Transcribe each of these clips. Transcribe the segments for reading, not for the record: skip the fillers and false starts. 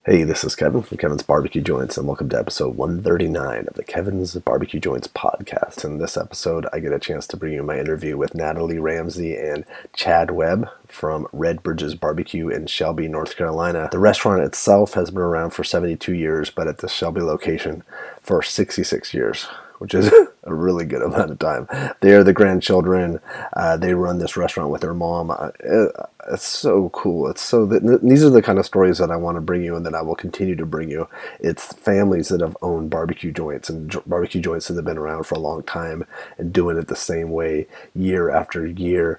Hey, this is Kevin from Kevin's Barbecue Joints, and welcome to episode 139 of the Kevin's Barbecue Joints podcast. In this episode, I get a chance to bring you my interview with Natalie Ramsey and Chad Webb from Red Bridges Barbecue in Shelby, North Carolina. The restaurant itself has been around for 72 years, but at the Shelby location for 66 years, which is a really good amount of time. They are the grandchildren. They run this restaurant with their mom. It's so cool. These are the kind of stories that I want to bring you and that I will continue to bring you. It's families that have owned barbecue joints and barbecue joints that have been around for a long time and doing it the same way year after year.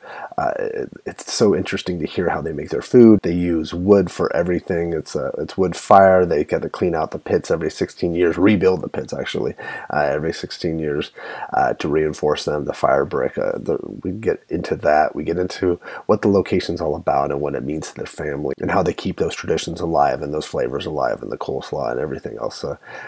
It's so interesting to hear how they make their food. They use wood for everything. It's wood fire. They got to clean out the pits every 16 years, rebuild the pits actually every 16 years to reinforce them. The fire brick. We get into that. We get into what the location's all about and what it means to their family and how they keep those traditions alive and those flavors alive and the coleslaw and everything else.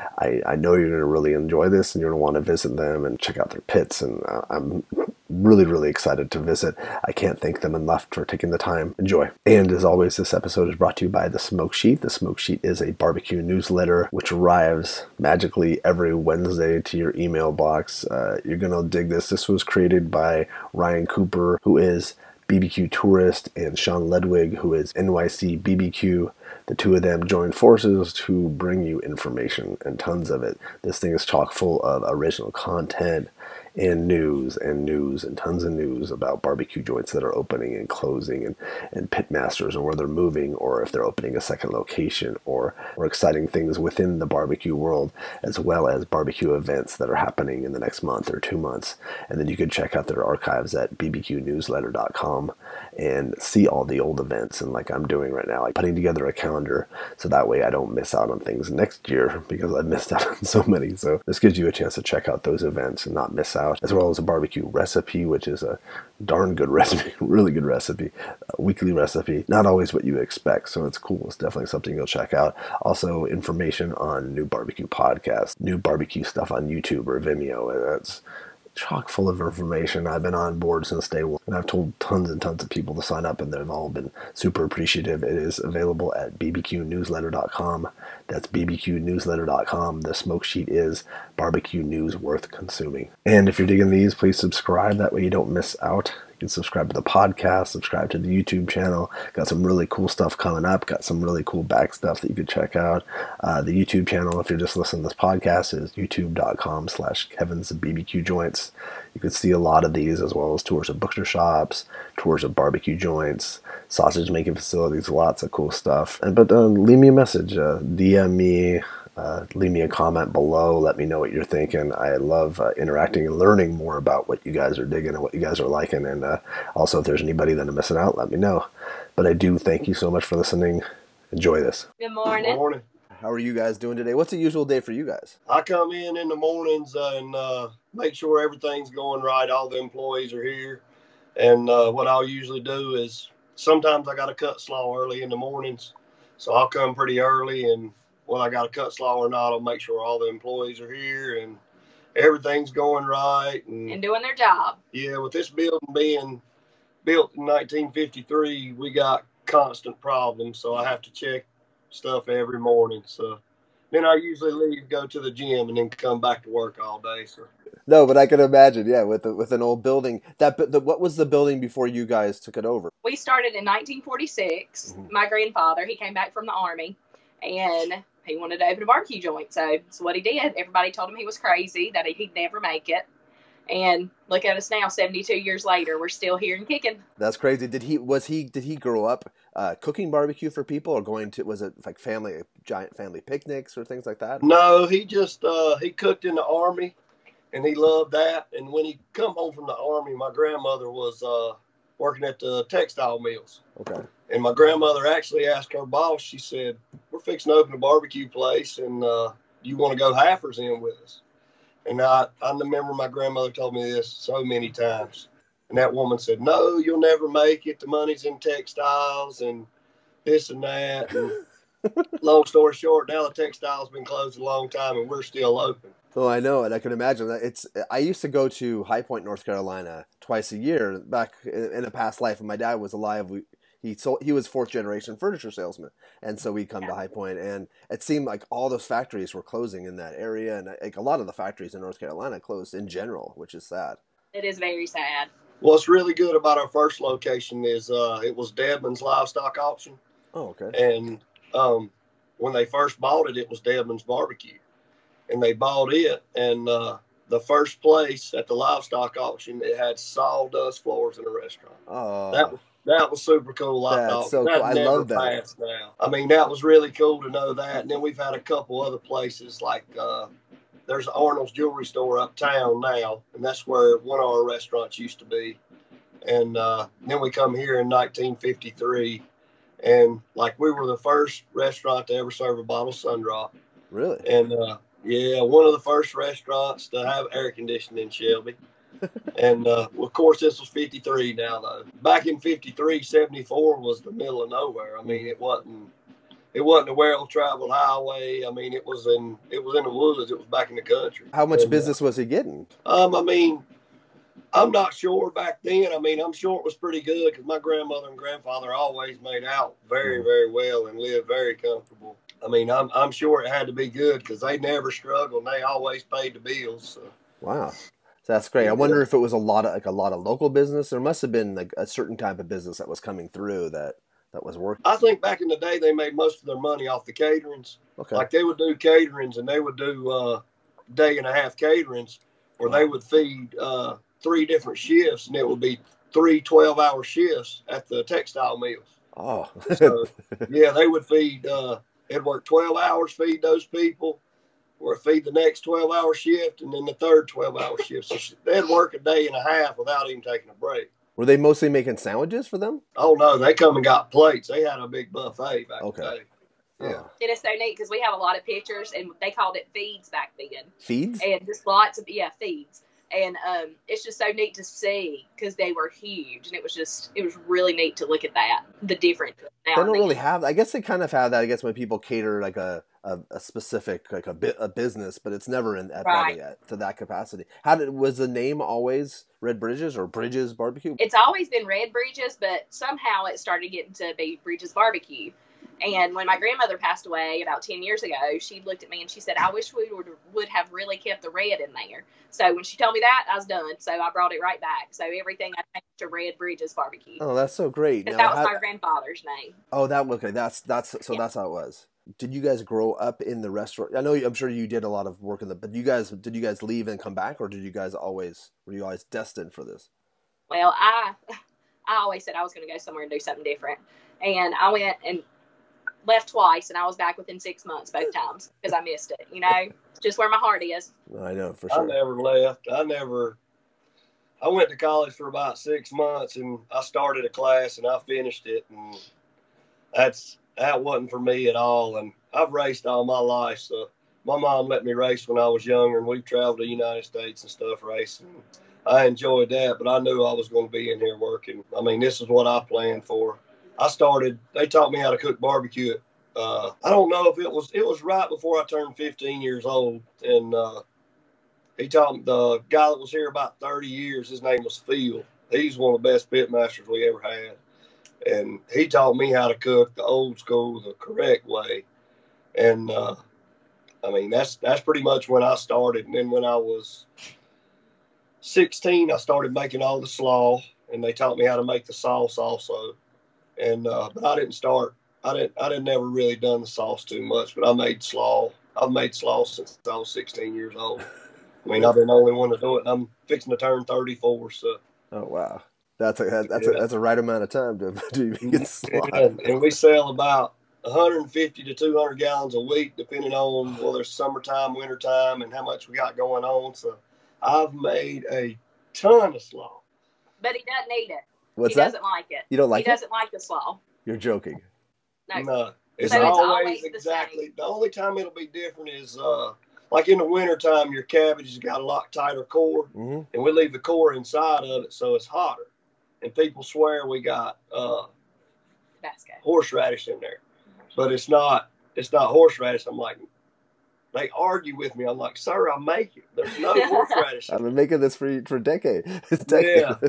I know you're going to really enjoy this and you're going to want to visit them and check out their pits, and I'm really, really excited to visit. I can't thank them enough for taking the time. Enjoy. And as always, this episode is brought to you by The Smoke Sheet. The Smoke Sheet is a barbecue newsletter which arrives magically every Wednesday to your email box. You're going to dig this. This was created by Ryan Cooper, who is BBQ Tourist, and Sean Ledwig, who is NYC BBQ. The two of them joined forces to bring you information, and tons of it. This thing is chock full of original content and news and tons of news about barbecue joints that are opening and closing, and pit masters, and where they're moving, or if they're opening a second location, or exciting things within the barbecue world, as well as barbecue events that are happening in the next month or 2 months. And then you can check out their archives at bbqnewsletter.com and see all the old events, and like I'm doing right now, like putting together a calendar so that way I don't miss out on things next year because I've missed out on so many. So this gives you a chance to check out those events and not miss out, as well as a barbecue recipe, which is a darn good recipe, really good recipe, a weekly recipe, not always what you expect. So it's cool. It's definitely something you'll check out. Also, information on new barbecue podcasts, new barbecue stuff on YouTube or Vimeo, and that's chock full of information. I've been on board since day one, and I've told tons and tons of people to sign up, and they've all been super appreciative. It is available at bbqnewsletter.com. That's bbqnewsletter.com. The Smoke Sheet is barbecue news worth consuming. And if you're digging these, please subscribe. That way you don't miss out. You can subscribe to the podcast, subscribe to the YouTube channel. Got some really cool stuff coming up. Got some really cool back stuff that you could check out. The YouTube channel, if you're just listening to this podcast, is youtube.com/Kevin's BBQ Joints. You can see a lot of these, as well as tours of butcher shops, tours of barbecue joints, sausage making facilities, lots of cool stuff. But leave me a message, DM me, leave me a comment below. Let me know what you're thinking. I love interacting and learning more about what you guys are digging and what you guys are liking. And also, if there's anybody that I'm missing out, let me know. But I do thank you so much for listening. Enjoy this. Good morning. Good morning. How are you guys doing today? What's a usual day for you guys? I come in the mornings and make sure everything's going right. All the employees are here. And what I'll usually do is sometimes I got to cut slaw early in the mornings. So I'll come pretty early, and whether I got to cut slaw or not, I'll make sure all the employees are here and everything's going right. And doing their job. Yeah, with this building being built in 1953, we got constant problems. So I have to check stuff every morning. So then I usually leave, go to the gym, and then come back to work all day. So no, but I can imagine, yeah, with an old building. What was the building before you guys took it over? We started in 1946. Mm-hmm. My grandfather, he came back from the Army, and he wanted to open a barbecue joint. So that's what he did. Everybody told him he was crazy, that he'd never make it. And look at us now, 72 years later, we're still here and kicking. That's crazy. Did he grow up cooking barbecue for people, or was it like giant family picnics or things like that? No, he just he cooked in the Army, and he loved that. And when he come home from the Army, my grandmother was working at the textile mills. Okay. And my grandmother actually asked her boss, she said, "We're fixing to open a barbecue place, and you want to go halfers in with us?" And I remember my grandmother told me this so many times. And that woman said, "No, you'll never make it. The money's in textiles and this and that." And long story short, now the textile's been closed a long time, and we're still open. Oh, I know, and I can imagine that. I used to go to High Point, North Carolina, twice a year back in a past life, when my dad was alive. He was fourth generation furniture salesman, and so we come to High Point, and it seemed like all those factories were closing in that area, and like a lot of the factories in North Carolina closed in general, which is sad. It is very sad. What's really good about our first location is it was Deadman's livestock auction. Oh, okay. And when they first bought it, it was Deadman's Barbecue, and they bought it, and the first place at the livestock auction, it had sawdust floors in a restaurant. Oh. That was super cool. I thought so cool. I love that. Now. I mean, that was really cool to know that. And then we've had a couple other places like there's Arnold's Jewelry Store uptown now, and that's where one of our restaurants used to be. And then we come here in 1953, and like we were the first restaurant to ever serve a bottle of Sundrop. Really? And yeah, one of the first restaurants to have air conditioning in Shelby. And of course, this was 53 now, though. Back in 53, 74 was the middle of nowhere. I mean, it wasn't a well-traveled highway. I mean, it was in the woods. It was back in the country. How much business was he getting? I mean, I'm not sure back then. I mean, I'm sure it was pretty good because my grandmother and grandfather always made out very, very well and lived very comfortable. I mean, I'm sure it had to be good because they never struggled and they always paid the bills. So. Wow. So that's great. I wonder if it was a lot of local business. There must have been like a certain type of business that was coming through that was working. I think back in the day they made most of their money off the caterings. Okay. Like they would do caterings and they would do day and a half caterings where they would feed 3 different shifts, and it would be 3 12-hour shifts at the textile mills. Oh. So, yeah, they would feed, it'd work 12 hours, feed those people, or feed the next 12-hour shift, and then the third 12-hour shift. So they'd work a day and a half without even taking a break. Were they mostly making sandwiches for them? Oh, no, they come and got plates. They had a big buffet back in the day. Yeah. It is so neat because we have a lot of pictures, and they called it feeds back then. Feeds? And just lots of, feeds. And it's just so neat to see because they were huge, and it was really neat to look at that, the difference. They don't really have, I guess they kind of have that, I guess, when people cater like a specific, like a business, but it's never probably to that capacity. Was the name always Red Bridges or Bridges Barbecue? It's always been Red Bridges, but somehow it started getting to be Bridges Barbecue. And when my grandmother passed away about 10 years ago, she looked at me and she said, I wish we would have really kept the red in there. So when she told me that, I was done. So I brought it right back. So everything I changed to Red Bridges Barbecue. Oh, that's so great. Because that was my grandfather's name. Oh, okay. That's how it was. Did you guys grow up in the restaurant? I'm sure you did a lot of work in but did you guys leave and come back, or were you always destined for this? Well, I always said I was going to go somewhere and do something different. And I went and left twice, and I was back within 6 months both times because I missed it. Just where my heart is. I know, for sure. I never left. I went to college for about 6 months, and I started a class, and I finished it, and that wasn't for me at all. And I've raced all my life, so my mom let me race when I was younger, and we've traveled to the United States and stuff racing. I enjoyed that, but I knew I was going to be in here working. I mean, this is what I planned for. They taught me how to cook barbecue. I don't know if it was right before I turned 15 years old. And he taught me, the guy that was here about 30 years, his name was Phil. He's one of the best pitmasters we ever had. And he taught me how to cook the old school, the correct way. And, I mean, that's pretty much when I started. And then when I was 16, I started making all the slaw, and they taught me how to make the sauce also. And but I didn't never really done the sauce too much, but I made slaw. I've made slaw since I was 16 years old. I mean, I've been the only one to do it, and I'm fixing to turn 34. So. Oh wow, that's a right amount of time to get slaw. And we sell about 150 to 200 gallons a week, depending on whether it's summertime, wintertime, and how much we got going on. So I've made a ton of slaw. But he doesn't eat it. What's he that? Doesn't like it. You don't like it? He doesn't like the slaw. You're joking. No. It's so always exactly. The only time it'll be different is like in the wintertime, your cabbage has got a lot tighter core, mm-hmm. and we leave the core inside of it so it's hotter. And people swear we got horseradish in there, but it's not horseradish. I'm like, they argue with me. I'm like, sir, I make it. There's no horseradish. I've been making this for decades. Yeah, but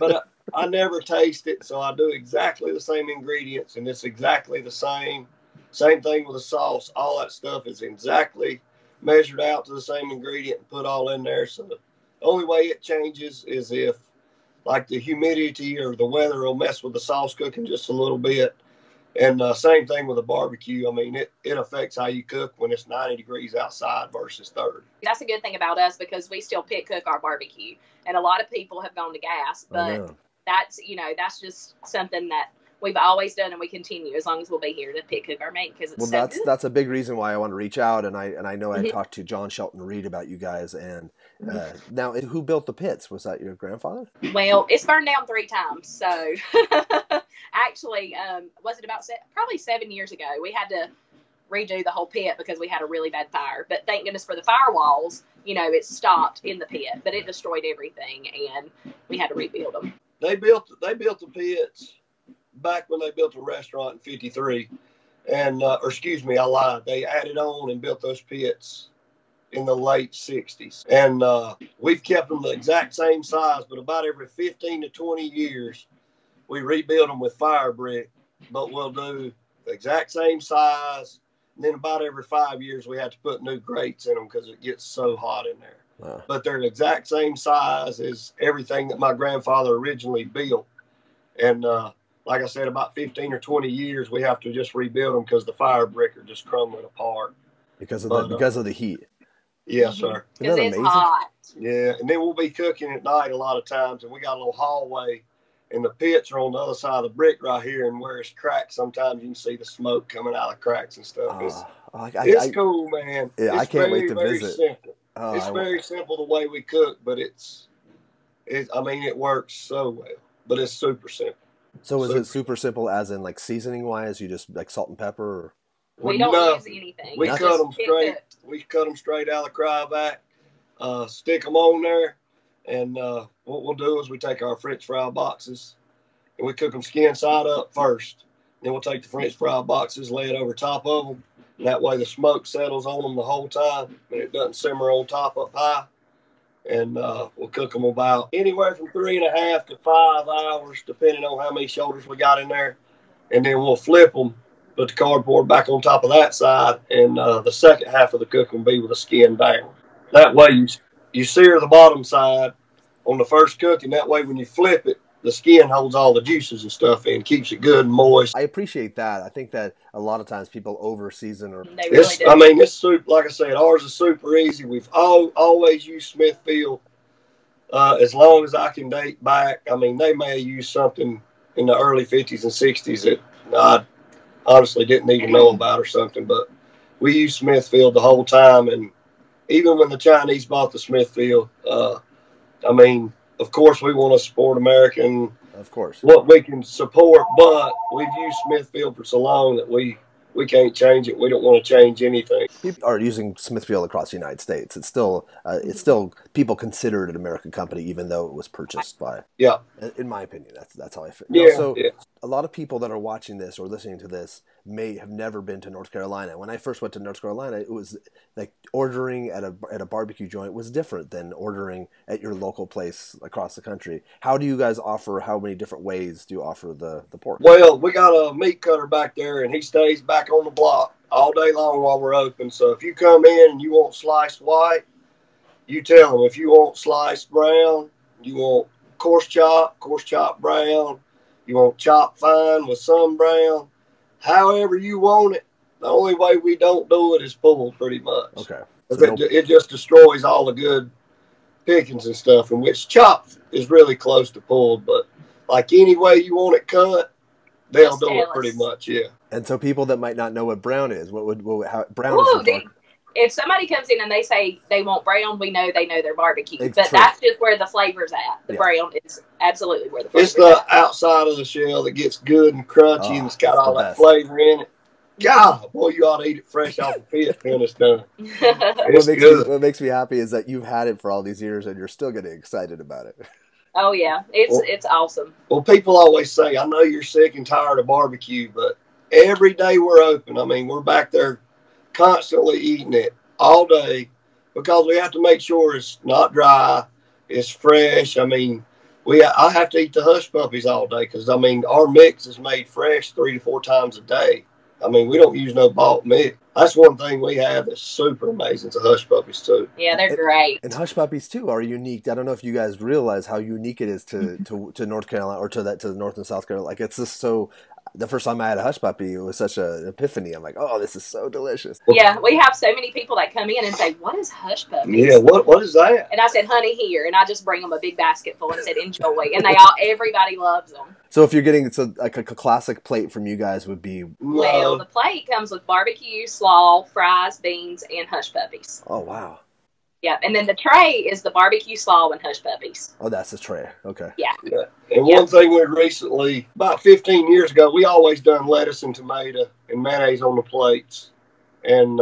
I never taste it, so I do exactly the same ingredients, and it's exactly the same. Same thing with the sauce. All that stuff is exactly measured out to the same ingredient and put all in there. So the only way it changes is if, like, the humidity or the weather will mess with the sauce cooking just a little bit. And same thing with a barbecue. I mean, it affects how you cook when it's 90 degrees outside versus 30. That's a good thing about us because we still pit cook our barbecue. And a lot of people have gone to gas, but that's just something that we've always done and we continue as long as we'll be here to pit cook our meat because it's so good. That's a big reason why I want to reach out. And I know I talked to John Shelton Reed about you guys. And now, who built the pits? Was that your grandfather? Well, it's burned down 3 times. So actually, was it about probably 7 years ago? We had to redo the whole pit because we had a really bad fire. But thank goodness for the firewalls, it stopped in the pit, but it destroyed everything, and we had to rebuild them. They built the pits back when they built a restaurant in '53, and I lied. They added on and built those pits in the late '60s, and we've kept them the exact same size. But about every 15 to 20 years, we rebuild them with fire brick. But we'll do the exact same size, and then about every 5 years, we have to put new grates in them because it gets so hot in there. Wow. But they're the exact same size as everything that my grandfather originally built, and like I said, about 15 or 20 years, we have to just rebuild them because the fire brick are just crumbling apart. Because of the heat. Yes, sir. Because it's hot. Yeah, and then we'll be cooking at night a lot of times, and we got a little hallway, and the pits are on the other side of the brick right here, and where it's cracked, sometimes you can see the smoke coming out of the cracks and stuff. It's cool, man. Yeah, I can't wait to visit. Simple. It's very simple the way we cook, but it works so well, but it's super simple. So is it super simple as in like seasoning wise? You just like salt and pepper? We don't use anything. We cut them straight. We cut them straight out of the cryovac, stick them on there, and what we'll do is we take our French fry boxes and we cook them skin side up first. Then we'll take the French fry boxes, lay it over top of them. And that way the smoke settles on them the whole time and it doesn't simmer on top up high. And we'll cook them about anywhere from 3.5 to 5 hours, depending on how many shoulders we got in there. And then we'll flip them, put the cardboard back on top of that side, and the second half of the cooking will be with the skin down. That way you sear the bottom side on the first cooking. That way when you flip it, the skin holds all the juices and stuff in, keeps it good and moist. I appreciate that. I think that a lot of times people over season or they really do. This soup, like I said, ours is super easy. We've always used Smithfield as long as I can date back. I mean, they may have used something in the early 50s and 60s that I honestly didn't even know about or something, but we used Smithfield the whole time. And even when the Chinese bought the Smithfield, of course, we want to support American. Of course. What we can support, but we've used Smithfield for so long that we can't change it. We don't want to change anything. People are using Smithfield across the United States. It's still people consider it an American company, even though it was purchased by. Yeah. In my opinion, that's how I feel. Yeah. A lot of people that are watching this or listening to this may have never been to North Carolina. When I first went to North Carolina, it was like ordering at a barbecue joint was different than ordering at your local place across the country. How do you guys offer? How many different ways do you offer the pork? Well, we got a meat cutter back there, and he stays back on the block all day long while we're open. So if you come in and you want sliced white, you tell him. If you want sliced brown, you want coarse chop brown, you want chopped fine with some brown. However you want it. The only way we don't do it is pulled, pretty much. Okay. It just destroys all the good pickings and stuff, and which chopped is really close to pulled, but like any way you want it cut, they'll Just do tell it pretty us. much, yeah. And so people that might not know what brown is, how brown is the dark? If somebody comes in and they say they want brown, we know they know their barbecue. It's but true. that's just where the flavor's at. The brown is absolutely where the flavor's It's the outside of the shell that gets good and crunchy, and it's got all that flavor in it. God, boy, you ought to eat it fresh off the pit when it's done. at. What makes me happy is that you've had it for all these years and you're still getting excited about it. Oh, yeah. It's awesome. Well, people always say, I know you're sick and tired of barbecue, but every day we're open. I mean, we're back there constantly eating it all day because we have to make sure it's not dry, it's fresh. I mean, I have to eat the hush puppies all day because, I mean, our mix is made fresh 3 to 4 times a day. I mean, we don't use no bought mix. That's one thing we have that's super amazing. It's the hush puppies, too. Yeah, they're great. And hush puppies, too, are unique. I don't know if you guys realize how unique it is to North Carolina or to the North and South Carolina. Like, it's just so... The first time I had a hush puppy, it was such an epiphany. I'm like, oh, this is so delicious. Yeah, we have so many people that come in and say, what is hush puppies? Yeah, what is that? And I said, honey, here. And I just bring them a big basket full and said, enjoy. And everybody loves them. So if you're getting, like a classic plate from you guys would be... Well, the plate comes with barbecue, slaw, fries, beans, and hush puppies. Oh, wow. Yeah, and then the tray is the barbecue, slaw, and hush puppies. Oh, that's the tray. Okay. Yeah. And one thing we recently, about 15 years ago, we always done lettuce and tomato and mayonnaise on the plates. And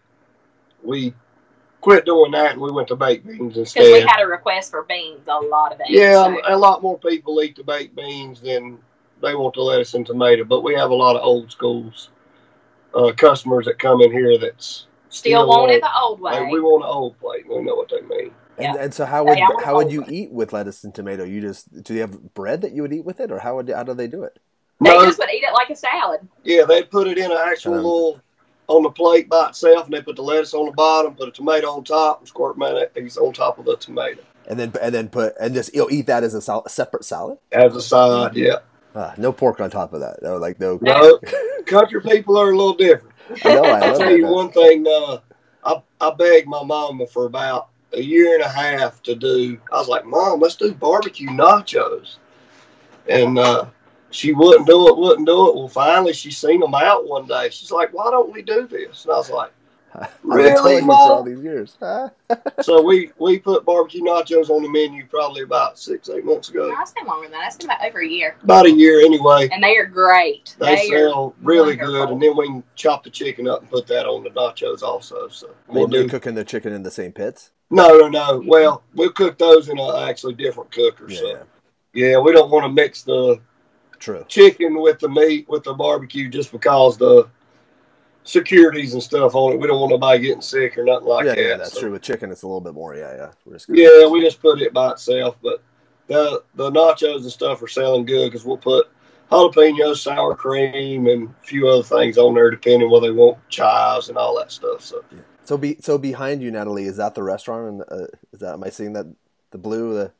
we quit doing that and we went to baked beans instead. Because we had a request for beans, a lot of beans. Yeah, a lot more people eat the baked beans than they want the lettuce and tomato. But we have a lot of old schools customers that come in here that's still want it the old way. Like, we want an old plate. We know what they mean. And so how would you eat with lettuce and tomato? Do you have bread that you would eat with it, or how do they do it? They just would eat it like a salad. Yeah, they'd put it in an actual little on the plate by itself, and they put the lettuce on the bottom, put a tomato on top, and squirt mayonnaise on top of the tomato. And just you'll eat that as a separate salad as a side. Yeah. No pork on top of that. No, like no. Country people are a little different. I know. I'll tell you one thing. I begged my mama for about a year and a half to do. I was like, Mom, let's do barbecue nachos, and she wouldn't do it. Well, finally, she seen them out one day. She's like, why don't we do this? And I was like, really, Mom? For all these years. So we put barbecue nachos on the menu probably about 6-8 months ago. No, it's been longer than that. It's been about over a year. About a year anyway. And they are great. They sell really good, and then we can chop the chicken up and put that on the nachos also. So we'll do cooking the chicken in the same pits. No. Well, we'll cook those in actually different cookers. Yeah, we don't want to mix the chicken with the meat with the barbecue just because the securities and stuff on it. We don't want nobody getting sick or nothing like that. Yeah, that's true. With chicken, it's a little bit more, risky. Yeah, we just put it by itself. But the nachos and stuff are selling good because we'll put jalapeno, sour cream, and a few other things on there depending whether they want chives and all that stuff. So behind you, Natalie, is that the restaurant? And am I seeing that the blue?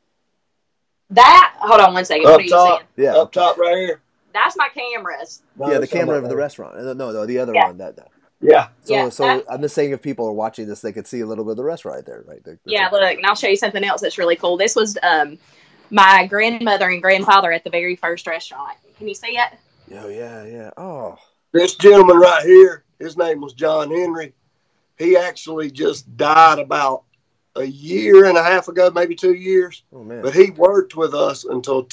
Hold on one second. What are you saying? Yeah, up top right here. That's my cameras. Yeah, the camera of the restaurant. No, the other one. Yeah. So I'm just saying, if people are watching this, they could see a little bit of the restaurant right there, right? Look, and I'll show you something else that's really cool. This was my grandmother and grandfather at the very first restaurant. Can you see it? Oh, yeah. Oh. This gentleman right here, his name was John Henry. He actually just died about a year and a half ago, maybe 2 years. Oh, man. But he worked with us until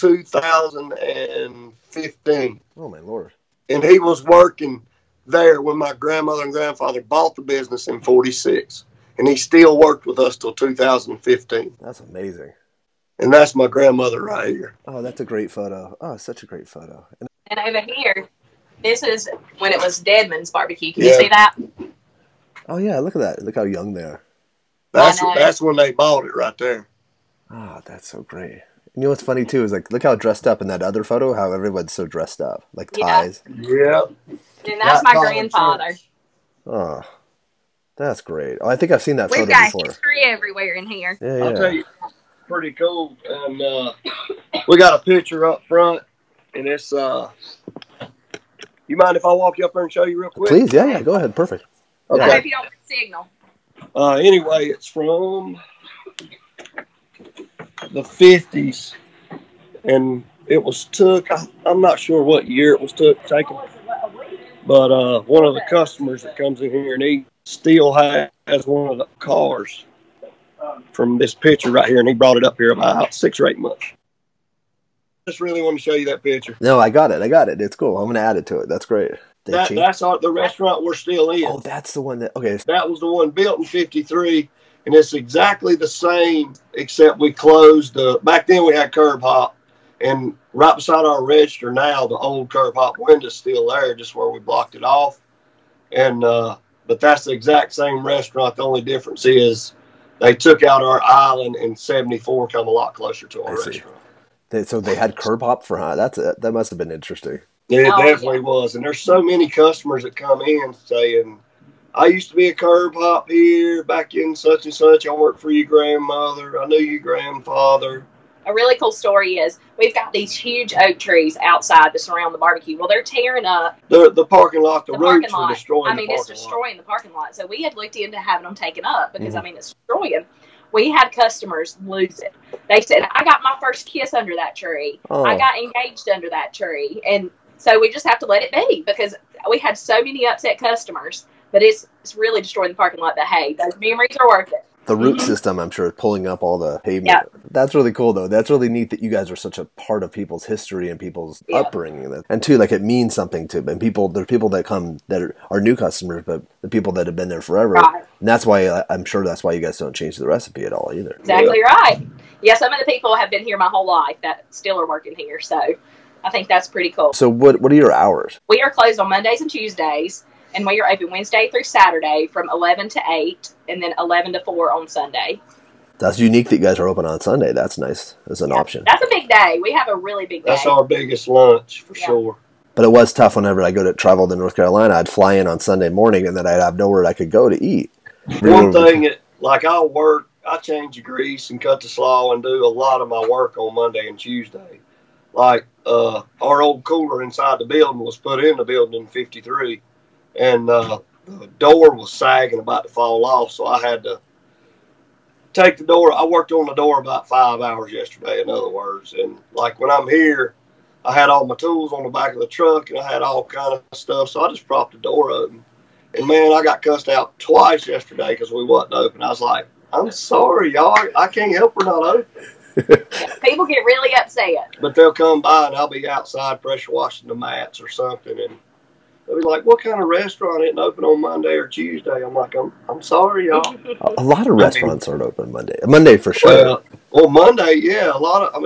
2015. Oh, my Lord. And he was working there when my grandmother and grandfather bought the business in 1946. And he still worked with us till 2015. That's amazing. And that's my grandmother right here. Oh, that's a great photo. Oh, such a great photo. And over here, this is when it was Deadman's Barbecue. Can you see that? Oh, yeah, look at that. Look how young they are. That's when they bought it right there. Oh, that's so great. You know what's funny, too, is like, look how dressed up in that other photo, how everyone's so dressed up. Like ties. Yeah. And that's my grandfather. Oh, that's great. Oh, I think I've seen that photo before. We've got history everywhere in here. Yeah. I'll tell you, pretty cool. And we got a picture up front, and it's, you mind if I walk you up there and show you real quick? Please, yeah, go ahead. Perfect. Okay. I hope you don't get signal. Anyway, it's from the 50s, and it was took, I'm not sure what year it was taken, but one of the customers that comes in here and he still has one of the cars from this picture right here, and he brought it up here about 6 or 8 months. Just really want to show you that picture. No, I got it. It's cool. I'm going to add it to it. That's great. That's the restaurant we're still in. Oh, that's the one okay. That was the one built in 1953, and it's exactly the same, except we closed back then we had curb hop, and right beside our register now, the old curb hop window's still there, just where we blocked it off. And but that's the exact same restaurant. The only difference is they took out our island, and 74 come a lot closer to our restaurant. So they had curb hop for that must have been interesting. Yeah, it definitely was. And there's so many customers that come in saying, I used to be a curb hop here back in such and such. I worked for your grandmother. I knew your grandfather. A really cool story is we've got these huge oak trees outside that surround the barbecue. Well, they're tearing up the parking lot. The roots are destroying it's destroying the parking lot. So we had looked into having them taken up because, it's destroying. We had customers lose it. They said, I got my first kiss under that tree. Oh. I got engaged under that tree. And so we just have to let it be because we had so many upset customers. But it's really destroying the parking lot. But, hey, those memories are worth it. The root system, I'm sure, pulling up all the pavement. Yeah. That's really cool, though. That's really neat that you guys are such a part of people's history and people's upbringing. And, too, like, it means something to them. There's people that come that are new customers, but the people that have been there forever. Right. And that's why, I'm sure that's why you guys don't change the recipe at all, either. Exactly right. Yeah, some of the people have been here my whole life that still are working here. So I think that's pretty cool. So what are your hours? We are closed on Mondays and Tuesdays. And we are open Wednesday through Saturday from 11 to 8 and then 11 to 4 on Sunday. That's unique that you guys are open on Sunday. That's nice as an option. That's a big day. We have a really big day. That's our biggest lunch for sure. But it was tough whenever I travel to North Carolina. I'd fly in on Sunday morning and then I'd have nowhere I could go to eat. One thing, I'll work, I change the grease and cut the slaw and do a lot of my work on Monday and Tuesday. Like our old cooler inside the building was put in the building in 1953. And the door was sagging about to fall off, so I had to take the door. I worked on the door about 5 hours yesterday, in other words. And, when I'm here, I had all my tools on the back of the truck, and I had all kind of stuff, so I just propped the door open. And, man, I got cussed out twice yesterday because we wasn't open. I was like, I'm sorry, y'all. I can't help we're not open. People get really upset. But they'll come by, and I'll be outside pressure washing the mats or something, and they'll be like, what kind of restaurant isn't open on Monday or Tuesday? I'm like, I'm sorry, y'all. A lot of restaurants aren't open Monday. Monday for sure. Well, Monday, yeah, a lot of,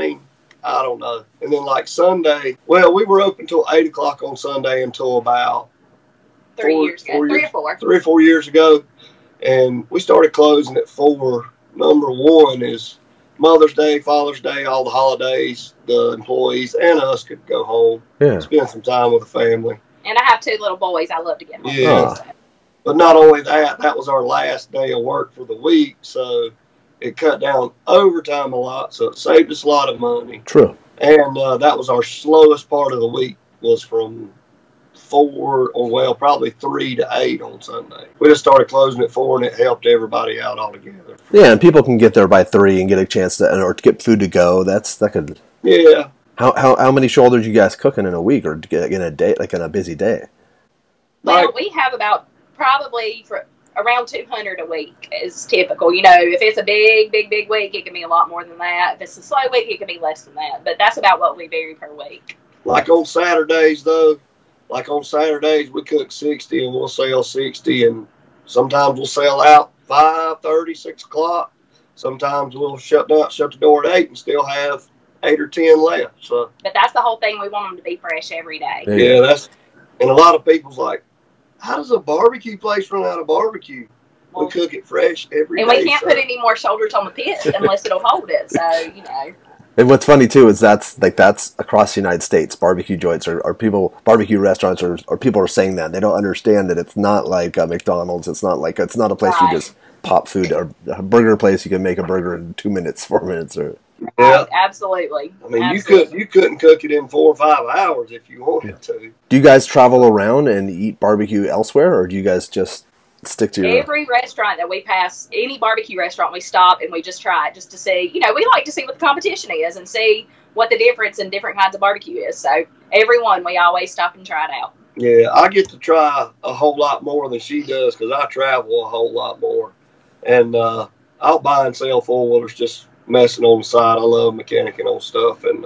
I don't know. And then Sunday, we were open till 8 o'clock on Sunday until about 3 or 4 years ago. And we started closing at 4. Number one is Mother's Day, Father's Day, all the holidays, the employees and us could go home, spend some time with the family. And I have 2 little boys. I love to get home. Yeah. But not only that was our last day of work for the week, so it cut down overtime a lot, so it saved us a lot of money. True. And that was our slowest part of the week, was from 4, or probably 3 to 8 on Sunday. We just started closing at 4, and it helped everybody out altogether. Yeah, and people can get there by 3 and get a chance to get food to go. That could. Yeah. How many shoulders you guys cooking in a week or in a day, in a busy day? Well, we have about probably for around 200 a week is typical. If it's a big week, it can be a lot more than that. If it's a slow week, it can be less than that. But that's about what we vary per week. On Saturdays, though, we cook 60 and we'll sell 60, and sometimes we'll sell out 5:30, 6 o'clock. Sometimes we'll shut the door at 8 and still have 8 or 10 left. So. But that's the whole thing. We want them to be fresh every day. Yeah, and a lot of people's like, how does a barbecue place run out of barbecue? We cook it fresh every day. And we can't put any more shoulders on the pit unless it'll hold it. So, And what's funny too is that's across the United States. Barbecue joints barbecue restaurants or people are saying that they don't understand that it's not like a McDonald's. It's not a place you just pop food, or a burger place you can make a burger in 2 minutes, 4 minutes, or. Yeah, absolutely. You couldn't cook it in 4 or 5 hours if you wanted to. Do you guys travel around and eat barbecue elsewhere, or do you guys just stick to every restaurant that we pass? Any barbecue restaurant, we stop and we just try it just to see. We like to see what the competition is and see what the difference in different kinds of barbecue is. So everyone, we always stop and try it out. Yeah, I get to try a whole lot more than she does because I travel a whole lot more, and I'll buy and sell 4-wheelers just messing on the side. I love mechanicking on stuff, and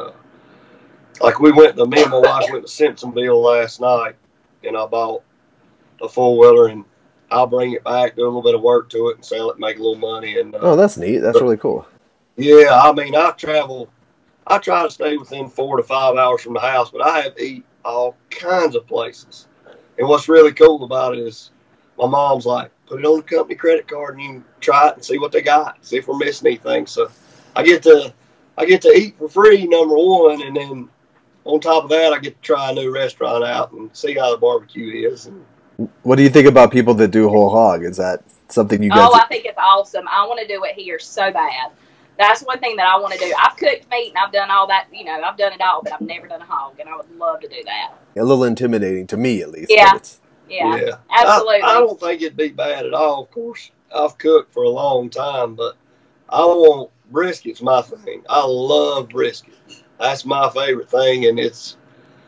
me and my wife went to Simpsonville last night, and I bought a 4-wheeler, and I'll bring it back, do a little bit of work to it, and sell it, and make a little money. And that's neat. That's really cool. Yeah, I travel. I try to stay within 4 to 5 hours from the house, but I have to eat all kinds of places. And what's really cool about it is my mom's like, put it on the company credit card and you can try it and see what they got, see if we're missing anything. So I get to I get to eat for free, number one, and then on top of that, I get to try a new restaurant out and see how the barbecue is. What do you think about people that do whole hog? Is that something you guys? Oh, I think it's awesome. I want to do it here so bad. That's one thing that I want to do. I've cooked meat and I've done all that. I've done it all, but I've never done a hog, and I would love to do that. A little intimidating to me, at least. Yeah, yeah, absolutely. I don't think it'd be bad at all. Of course, I've cooked for a long time, but brisket's my thing. I love brisket. That's my favorite thing, and it's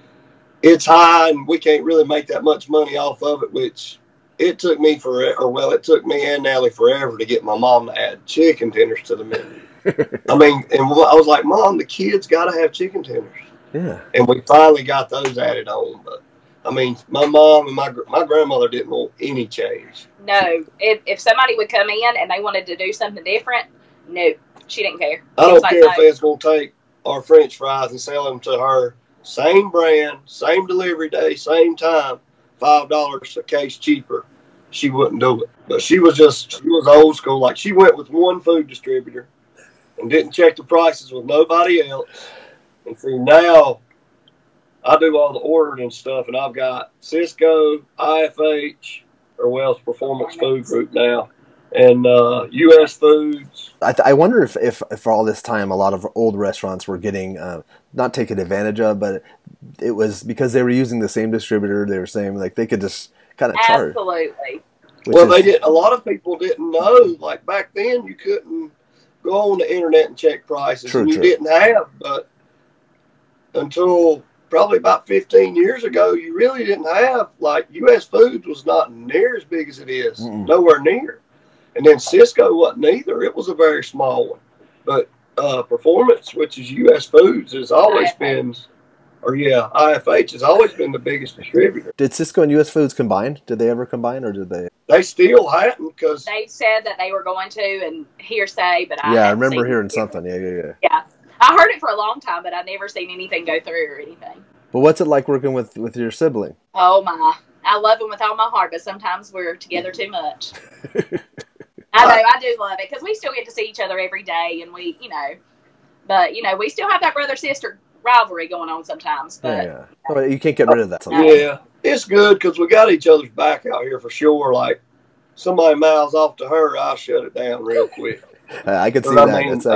high, and we can't really make that much money off of it, which it took me it took me and Natalie forever to get my mom to add chicken tenders to the menu. I mean, and I was like, Mom, the kids got to have chicken tenders. Yeah. And we finally got those added on, but I mean, my mom and my grandmother didn't want any change. No, if somebody would come in and they wanted to do something different, no, she didn't care. I don't care if it's going to take our French fries and sell them to her, same brand, same delivery day, same time, $5 a case cheaper. She wouldn't do it. But she was old school. Like, she went with one food distributor and didn't check the prices with nobody else. And see, now I do all the ordering and stuff, and I've got Cisco, IFH, or Wells Performance Food Group now, and U.S. Foods. I wonder if for all this time a lot of old restaurants were getting not taken advantage of, but it was because they were using the same distributor. They were saying like they could just kind of charge. Absolutely. They did. A lot of people didn't know. Like back then, you couldn't go on the internet and check prices, and you didn't have. But until probably about 15 years ago, you really didn't have, like, U.S. Foods was not near as big as it is. Nowhere near. And then Cisco wasn't either. It was a very small one. But Performance, which is U.S. Foods, has always been, IFH has always been the biggest distributor. Did Cisco and U.S. Foods combine? Did they ever combine, or did they? They still hadn't, because they said that they were going to, and hearsay, but I remember hearing something. Yeah. I heard it for a long time, but I've never seen anything go through or anything. But what's it like working with your sibling? Oh, my. I love him with all my heart, but sometimes we're together too much. I know, I do love it, because we still get to see each other every day, and we still have that brother-sister rivalry going on sometimes. But Well, you can't get rid of that sometimes. Yeah, it's good, because we got each other's back out here for sure. Like, somebody mouths off to her, I'll shut it down real quick. I can see that.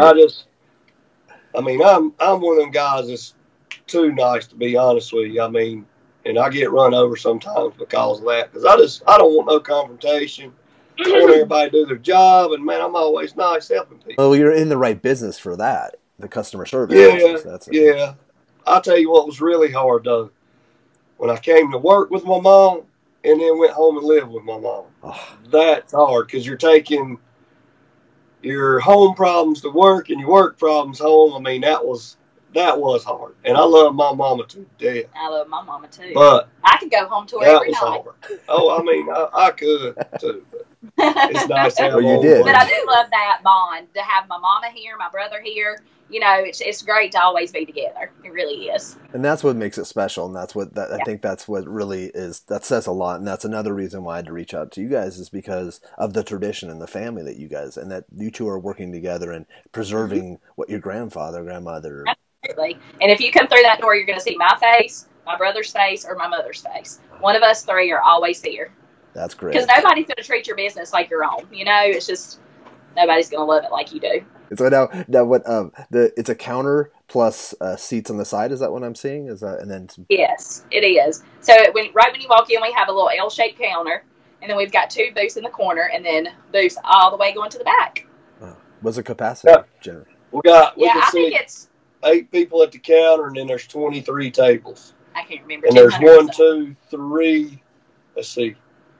I'm one of them guys that's too nice, to be honest with you. I mean, and I get run over sometimes because of that. Because I don't want no confrontation. I want everybody to do their job. And, man, I'm always nice helping people. Well, you're in the right business for that, the customer service. Yeah. I'll tell you what was really hard, though. When I came to work with my mom and then went home and lived with my mom. Oh. That's hard, because you're taking your home problems to work and your work problems home. I mean, that was hard. And I love my mama to death. I love my mama too. But I could go home to her every night. Hard. Oh, I mean, I could too. But it's nice to have you did. But I do love that bond, to have my mama here, my brother here. It's great to always be together. It really is. And that's what makes it special. And that's what I think that's what really is. That says a lot. And that's another reason why I had to reach out to you guys, is because of the tradition and the family that you guys, and that you two are working together and preserving what your grandmother. Absolutely. And if you come through that door, you're going to see my face, my brother's face, or my mother's face. One of us three are always here. That's great. Because nobody's going to treat your business like your own. It's just nobody's going to love it like you do. So now what? It's a counter plus seats on the side. Is that what I'm seeing? Is that, and then? Yes, it is. So right when you walk in, we have a little L-shaped counter, and then we've got two booths in the corner, and then booths all the way going to the back. What's the capacity, generally? I think it's 8 people at the counter, and then there's 23 tables. I can't remember. And there's 1, 2, 3. Let's see.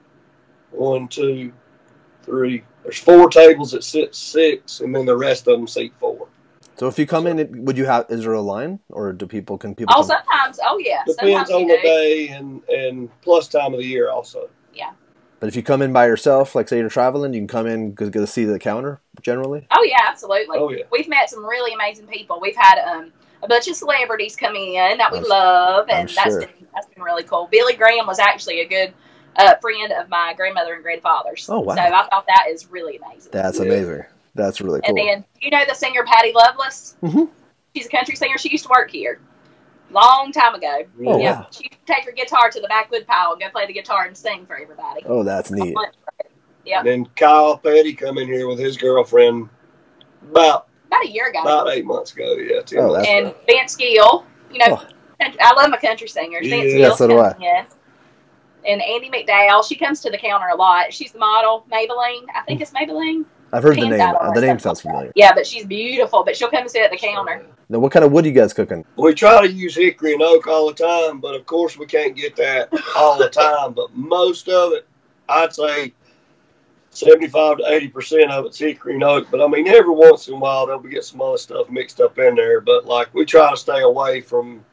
1, 2, 3. There's 4 tables that sit 6, and then the rest of them seat 4. So if you come in, is there a line, or can people? Oh, sometimes. Oh, yeah. Depends on the day and plus time of the year also. Yeah. But if you come in by yourself, like say you're traveling, you can come in, get a seat at the counter generally? Oh, yeah, absolutely. Oh, yeah. We've met some really amazing people. We've had a bunch of celebrities come in that we love, and that's been really cool. Billy Graham was actually a good friend of my grandmother and grandfather's. Oh, wow. So I thought that is really amazing. That's amazing. That's really cool. And then, the singer Patty Loveless? Mm-hmm. She's a country singer. She used to work here. Long time ago. Oh, yeah. wow. She used to take her guitar to the backwood pile and go play the guitar and sing for everybody. Oh, that's neat. Yeah. And then Kyle Petty come in here with his girlfriend about a year ago. About 8 months ago, yeah. And Vince Gill, I love my country singers. Yeah. Vince Yeah, Gill's so do I. coming in. And Andy McDowell, she comes to the counter a lot. She's the model, Maybelline. I think it's Maybelline. I've heard the name. $10 The name sounds familiar. Yeah, but she's beautiful. But she'll come and sit at the counter. Now, what kind of wood are you guys cooking? We try to use hickory and oak all the time, but of course we can't get that all the time. But most of it, I'd say 75 to 80% of it's hickory and oak. But I mean, every once in a while they'll get some other stuff mixed up in there. But like we try to stay away from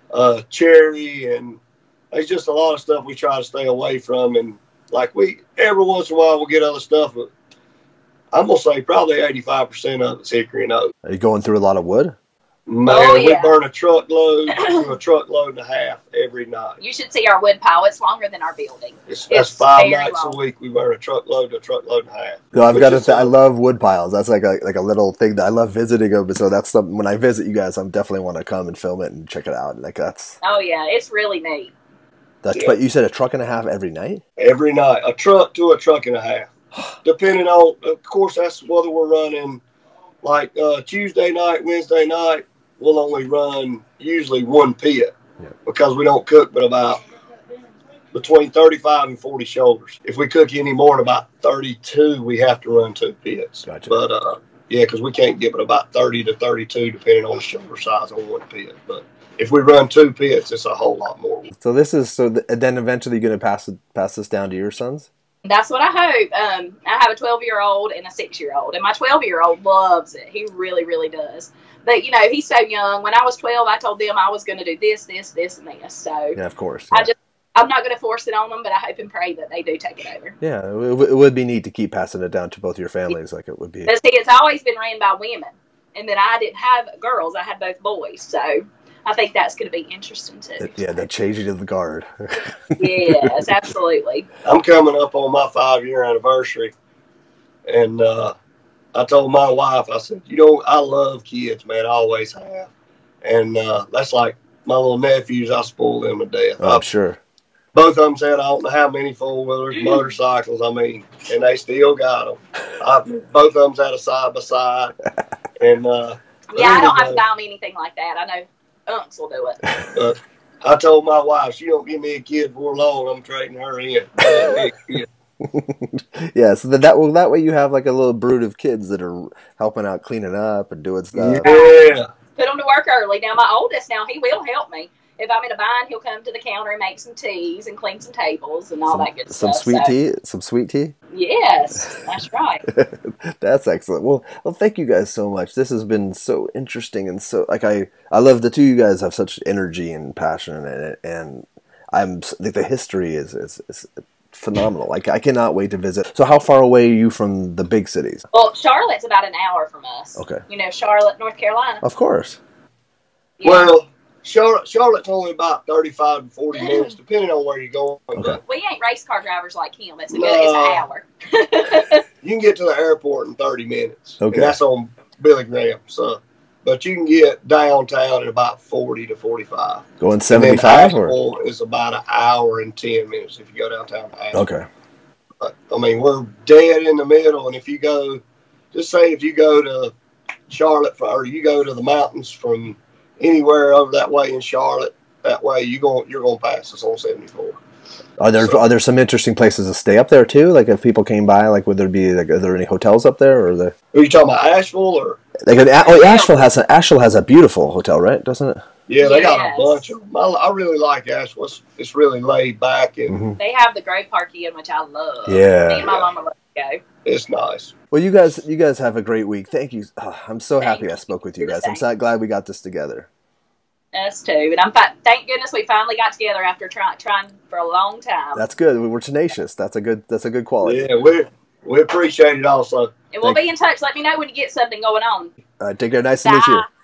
cherry, and there's just a lot of stuff we try to stay away from. And like every once in a while we'll get other stuff, but I'm gonna say probably 85% of it's hickory and oak. Are you going through a lot of wood? Man, we burn a truckload to a truckload and a half every night. You should see our wood pile. It's longer than our building. That's 5 nights a week. We burn a truckload to a truckload and a half. No, I've got to. I love wood piles. That's like a little thing that I love visiting them. So that's something. When I visit you guys, I'm definitely want to come and film it and check it out. Like that's. Oh yeah, it's really neat. But you said a truck and a half every night. Every night, a truck to a truck and a half. Depending on, of course, that's whether we're running like Tuesday night, Wednesday night, we'll only run usually one pit because we don't cook but about between 35 and 40 shoulders. If we cook any more than about 32, we have to run 2 pits. Gotcha. But because we can't get but about 30 to 32 depending on the shoulder size on one pit. But if we run 2 pits, it's a whole lot more. So this is then eventually you're going to pass this down to your sons. That's what I hope. I have a 12-year-old and a 6-year-old, and my 12-year-old loves it. He really, really does. But, he's so young. When I was 12, I told them I was going to do this, and this. So yeah, of course. Yeah. I'm not going to force it on them, but I hope and pray that they do take it over. Yeah, it would be neat to keep passing it down to both your families like it would be. But see, it's always been ran by women, and then I didn't have girls. I had both boys, so I think that's going to be interesting too. Yeah, the changing of the guard. Yes, absolutely. I'm coming up on my 5-year anniversary, and I told my wife, I said, I love kids, man. I always have. And that's like my little nephews. I spoil them to death. Oh, I'm sure. Both of them said, I don't know how many four-wheelers, motorcycles, and they still got them. Both of them's had a side-by-side. And I don't have to buy them anything like that. I know Unks will do it. I told my wife, she don't give me a kid for long, I'm trading her in. Yeah, so that way you have like a little brood of kids that are helping out cleaning up and doing stuff. Yeah. Put them to work early. Now, my oldest, he will help me. If I'm in a bind, he'll come to the counter and make some teas and clean some tables and all that good stuff. Some sweet tea? Yes, that's right. That's excellent. Well, thank you guys so much. This has been so interesting and so I love the two of you guys have such energy and passion in it, and the history is phenomenal. I cannot wait to visit. So how far away are you from the big cities? Well, Charlotte's about an hour from us. Okay. Charlotte, North Carolina. Of course. Yeah. Well, Charlotte's only about 35 to 40 minutes, depending on where you're going. Okay. We ain't race car drivers like him. It's an hour. You can get to the airport in 30 minutes. Okay. And that's on Billy Graham. So, but you can get downtown in about 40 to 45. Going 75 or? Is about an hour and 10 minutes if you go downtown to Asheville. Okay. But, we're dead in the middle, and if you go to Charlotte or you go to the mountains from anywhere over that way in Charlotte, that way you're going to pass us on 74. Are there some interesting places to stay up there too? Like if people came by, like would there be are there any hotels up there, or are you talking about Asheville or? Asheville has a beautiful hotel, right? Doesn't it? Yeah, they got a bunch of them. I really like Asheville. It's really laid back and they have the Grove Park Inn, which I love. Yeah, me and my mama love to go. It's nice. Well, you guys have a great week. Thank you. I'm so happy I spoke with you guys. I'm so glad we got this together. Us too, and thank goodness we finally got together after trying for a long time. That's good. We're tenacious. That's a good quality. Yeah, we appreciate it also. And we'll be in touch. Let me know when you get something going on. All right, take care. Nice to meet you.